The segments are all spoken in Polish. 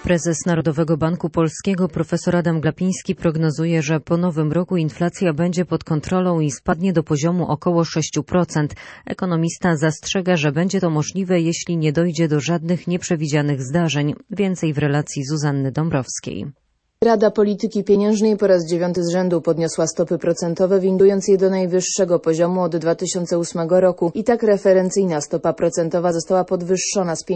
Prezes Narodowego Banku Polskiego profesor Adam Glapiński prognozuje, że po nowym roku inflacja będzie pod kontrolą i spadnie do poziomu około 6%. Ekonomista zastrzega, że będzie to możliwe, jeśli nie dojdzie do żadnych nieprzewidzianych zdarzeń. Więcej w relacji Zuzanny Dąbrowskiej. Rada Polityki Pieniężnej po raz 9 z rzędu podniosła stopy procentowe, windując je do najwyższego poziomu od 2008 roku. I tak referencyjna stopa procentowa została podwyższona z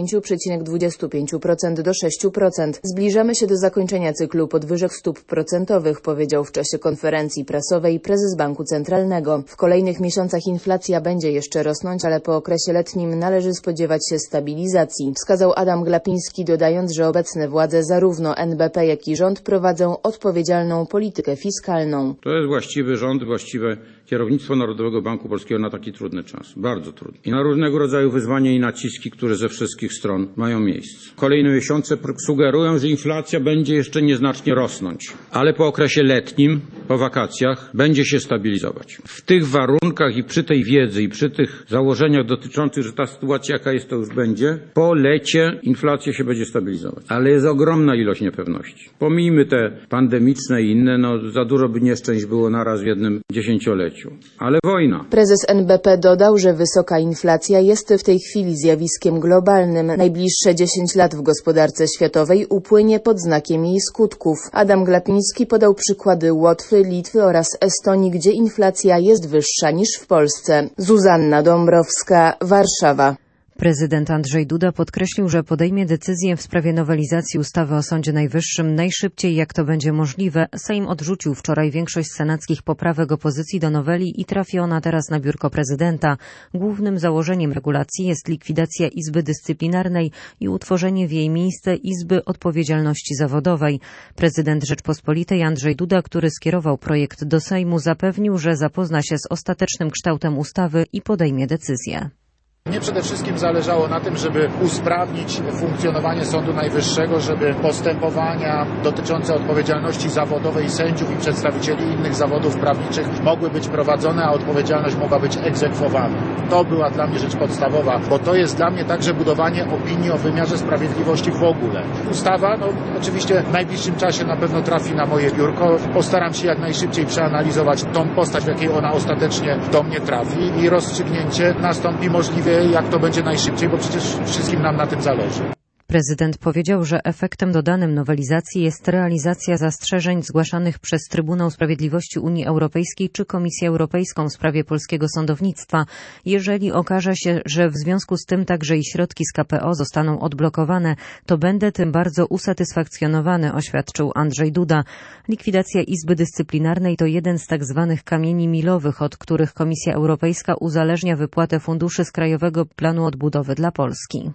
5,25% do 6%. Zbliżamy się do zakończenia cyklu podwyżek stóp procentowych, powiedział w czasie konferencji prasowej prezes Banku Centralnego. W kolejnych miesiącach inflacja będzie jeszcze rosnąć, ale po okresie letnim należy spodziewać się stabilizacji, wskazał Adam Glapiński, dodając, że obecne władze, zarówno NBP, jak i rząd, prowadzą odpowiedzialną politykę fiskalną. To jest właściwy rząd, właściwe kierownictwo Narodowego Banku Polskiego na taki trudny czas. Bardzo trudny. I na różnego rodzaju wyzwania i naciski, które ze wszystkich stron mają miejsce. Kolejne miesiące sugerują, że inflacja będzie jeszcze nieznacznie rosnąć. Ale po okresie letnim, po wakacjach, będzie się stabilizować. W tych warunkach i przy tej wiedzy i przy tych założeniach dotyczących, że ta sytuacja jaka jest, to już będzie, po lecie inflacja się będzie stabilizować. Ale jest ogromna ilość niepewności. Pomijmy te pandemiczne i inne, za dużo by nieszczęść było naraz w jednym dziesięcioleciu. Ale wojna. Prezes NBP dodał, że wysoka inflacja jest w tej chwili zjawiskiem globalnym. Najbliższe 10 lat w gospodarce światowej upłynie pod znakiem jej skutków. Adam Glapiński podał przykłady Łotwy, Litwy oraz Estonii, gdzie inflacja jest wyższa niż w Polsce. Zuzanna Dąbrowska, Warszawa. Prezydent Andrzej Duda podkreślił, że podejmie decyzję w sprawie nowelizacji ustawy o Sądzie Najwyższym najszybciej, jak to będzie możliwe. Sejm odrzucił wczoraj większość senackich poprawek opozycji do noweli i trafi ona teraz na biurko prezydenta. Głównym założeniem regulacji jest likwidacja Izby Dyscyplinarnej i utworzenie w jej miejsce Izby Odpowiedzialności Zawodowej. Prezydent Rzeczpospolitej Andrzej Duda, który skierował projekt do Sejmu, zapewnił, że zapozna się z ostatecznym kształtem ustawy i podejmie decyzję. Mnie przede wszystkim zależało na tym, żeby usprawnić funkcjonowanie Sądu Najwyższego, żeby postępowania dotyczące odpowiedzialności zawodowej sędziów i przedstawicieli innych zawodów prawniczych mogły być prowadzone, a odpowiedzialność mogła być egzekwowana. To była dla mnie rzecz podstawowa, bo to jest dla mnie także budowanie opinii o wymiarze sprawiedliwości w ogóle. Ustawa, oczywiście w najbliższym czasie na pewno trafi na moje biurko. Postaram się jak najszybciej przeanalizować tą postać, w jakiej ona ostatecznie do mnie trafi i rozstrzygnięcie nastąpi możliwie jak to będzie najszybciej, bo przecież wszystkim nam na tym zależy. Prezydent powiedział, że efektem dodanym nowelizacji jest realizacja zastrzeżeń zgłaszanych przez Trybunał Sprawiedliwości Unii Europejskiej czy Komisję Europejską w sprawie polskiego sądownictwa. Jeżeli okaże się, że w związku z tym także i środki z KPO zostaną odblokowane, to będę tym bardzo usatysfakcjonowany, oświadczył Andrzej Duda. Likwidacja Izby Dyscyplinarnej to jeden z tak zwanych kamieni milowych, od których Komisja Europejska uzależnia wypłatę funduszy z Krajowego Planu Odbudowy dla Polski.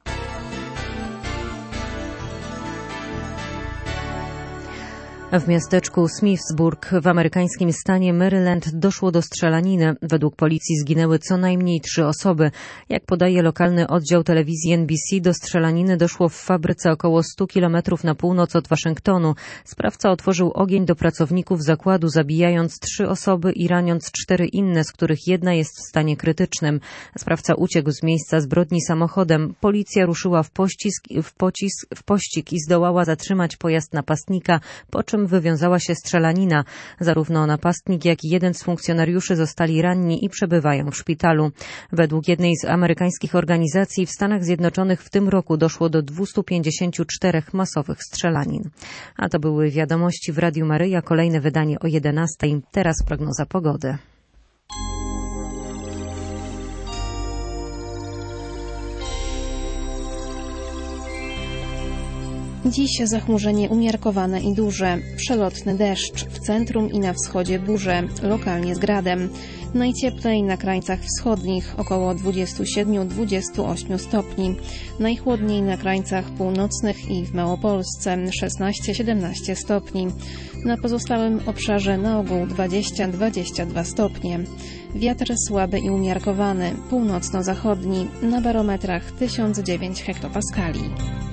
W miasteczku Smithsburg w amerykańskim stanie Maryland doszło do strzelaniny. Według policji zginęły co najmniej 3 osoby. Jak podaje lokalny oddział telewizji NBC, do strzelaniny doszło w fabryce około 100 kilometrów na północ od Waszyngtonu. Sprawca otworzył ogień do pracowników zakładu, zabijając 3 osoby i raniąc 4 inne, z których jedna jest w stanie krytycznym. Sprawca uciekł z miejsca zbrodni samochodem. Policja ruszyła w pościg i zdołała zatrzymać pojazd napastnika, po czym wywiązała się strzelanina. Zarówno napastnik, jak i jeden z funkcjonariuszy zostali ranni i przebywają w szpitalu. Według jednej z amerykańskich organizacji w Stanach Zjednoczonych w tym roku doszło do 254 masowych strzelanin. A to były wiadomości w Radiu Maryja. Kolejne wydanie o 11:00. Teraz prognoza pogody. Dziś zachmurzenie umiarkowane i duże, przelotny deszcz, w centrum i na wschodzie burze, lokalnie z gradem. Najcieplej na krańcach wschodnich, około 27-28 stopni. Najchłodniej na krańcach północnych i w Małopolsce, 16-17 stopni. Na pozostałym obszarze na ogół 20-22 stopnie. Wiatr słaby i umiarkowany, północno-zachodni, na barometrach 1009 hektopaskali.